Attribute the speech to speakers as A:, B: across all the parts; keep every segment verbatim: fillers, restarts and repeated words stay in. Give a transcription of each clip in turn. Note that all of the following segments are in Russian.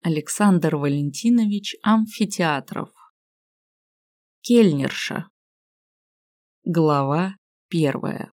A: Александр Валентинович Амфитеатров. Кельнерша. Глава первая.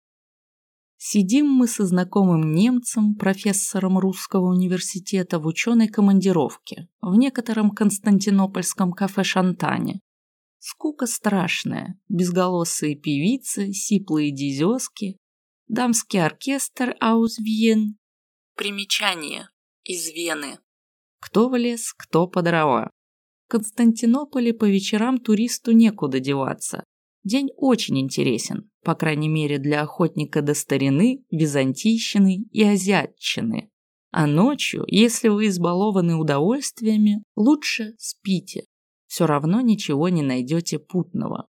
A: Сидим мы со знакомым немцем, профессором русского университета, в ученой командировке в некотором константинопольском кафе «Шантане». Скука страшная, безголосые певицы, сиплые дизёзки, дамский оркестр «Аус Вьен». Примечание. Из Вены. Кто в лес, кто по дрова. В Константинополе по вечерам туристу некуда деваться. День очень интересен, по крайней мере для охотника до старины, византийщины и азиатчины. А ночью, если вы избалованы удовольствиями, лучше спите. Все равно ничего не найдете путного.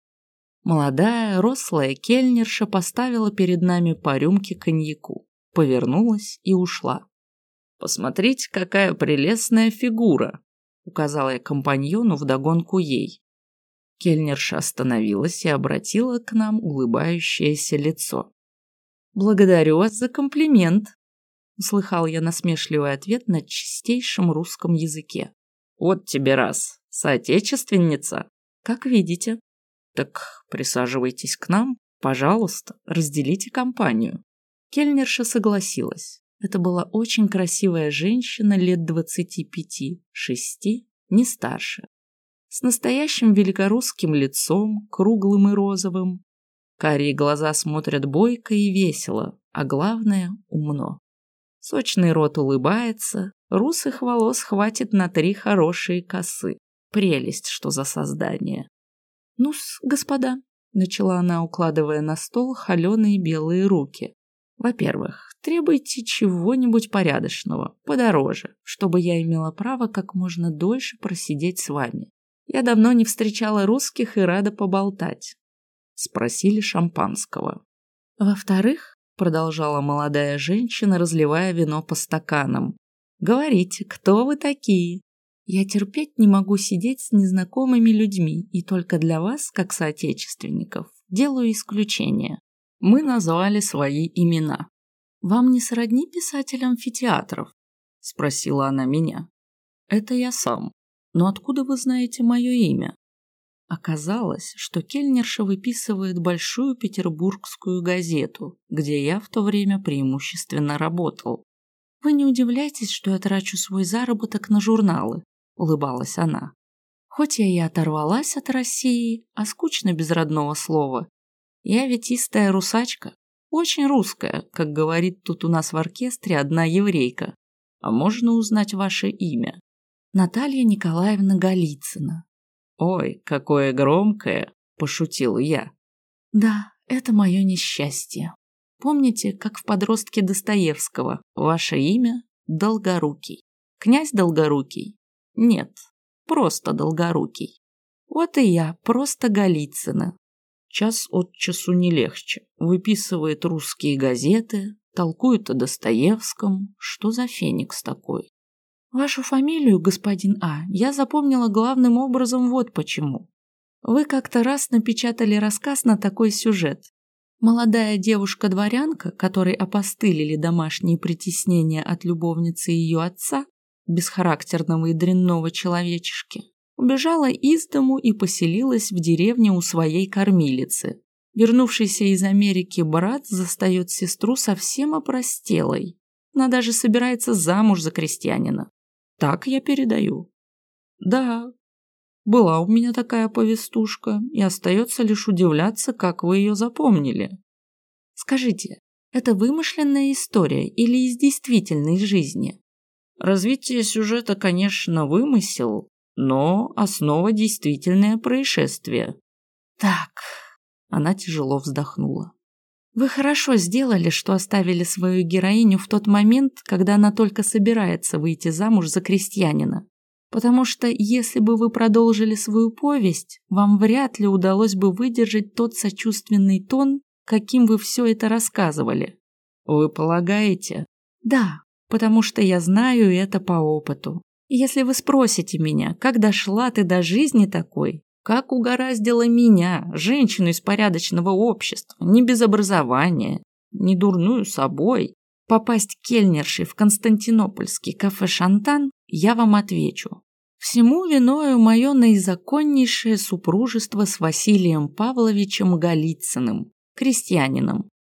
A: Молодая, рослая кельнерша поставила перед нами по рюмке коньяку, повернулась и ушла. «Посмотрите, какая прелестная фигура!» — указала я компаньону вдогонку ей. Кельнерша остановилась и обратила к нам улыбающееся лицо. «Благодарю вас за комплимент», — услыхал я насмешливый ответ на чистейшем русском языке. «Вот тебе раз, соотечественница!» «Как видите». «Так присаживайтесь к нам, пожалуйста, разделите компанию». Кельнерша согласилась. Это была очень красивая женщина лет двадцати пяти шести, не старше. С настоящим великорусским лицом, круглым и розовым. Карие глаза смотрят бойко и весело, а главное – умно. Сочный рот улыбается, русых волос хватит на три хорошие косы. Прелесть, что за создание. «Ну-с, господа», – начала она, укладывая на стол холеные белые руки. «Во-первых, требуйте чего-нибудь порядочного, подороже, чтобы я имела право как можно дольше просидеть с вами. Я давно не встречала русских и рада поболтать». Спросили шампанского. «Во-вторых», — продолжала молодая женщина, разливая вино по стаканам, «говорите, кто вы такие? Я терпеть не могу сидеть с незнакомыми людьми, и только для вас, как соотечественников, делаю исключение». Мы назвали свои имена. «Вам не сродни писатель Амфитеатров?» – спросила она меня. «Это я сам. Но откуда вы знаете мое имя?» Оказалось, что кельнерша выписывает большую петербургскую газету, где я в то время преимущественно работал. «Вы не удивляйтесь, что я трачу свой заработок на журналы», – улыбалась она. «Хоть я и оторвалась от России, а скучно без родного слова. Я ведь истая русачка, очень русская, как говорит тут у нас в оркестре одна еврейка. А можно узнать ваше имя?» «Наталья Николаевна Голицына». «Ой, какое громкое!» – пошутил я. «Да, это мое несчастье. Помните, как в подростке Достоевского, ваше имя – Долгорукий. Князь Долгорукий? Нет, просто Долгорукий. Вот и я, просто Голицына. Час от часу не легче. Выписывает русские газеты, толкует о Достоевском. Что за феникс такой?» «Вашу фамилию, господин А, я запомнила главным образом вот почему. Вы как-то раз напечатали рассказ на такой сюжет. Молодая девушка-дворянка, которой опостылили домашние притеснения от любовницы ее отца, бесхарактерного и дрянного человечешки, убежала из дому и поселилась в деревне у своей кормилицы. Вернувшийся из Америки брат застает сестру совсем опростелой. Она даже собирается замуж за крестьянина. Так я передаю». «Да, была у меня такая повестушка, и остается лишь удивляться, как вы ее запомнили». «Скажите, это вымышленная история или из действительной жизни?» «Развитие сюжета, конечно, вымысел, но основа действительное происшествие». «Так», — она тяжело вздохнула. «Вы хорошо сделали, что оставили свою героиню в тот момент, когда она только собирается выйти замуж за крестьянина. Потому что, если бы вы продолжили свою повесть, вам вряд ли удалось бы выдержать тот сочувственный тон, каким вы все это рассказывали». «Вы полагаете?» «Да, потому что я знаю это по опыту. И если вы спросите меня, как дошла ты до жизни такой, как угораздило меня, женщину из порядочного общества, не без образования, не дурную собой, попасть кельнершей в константинопольский кафе «Шантан», я вам отвечу. Всему виною мое наизаконнейшее супружество с Василием Павловичем Голицыным, крестьянином,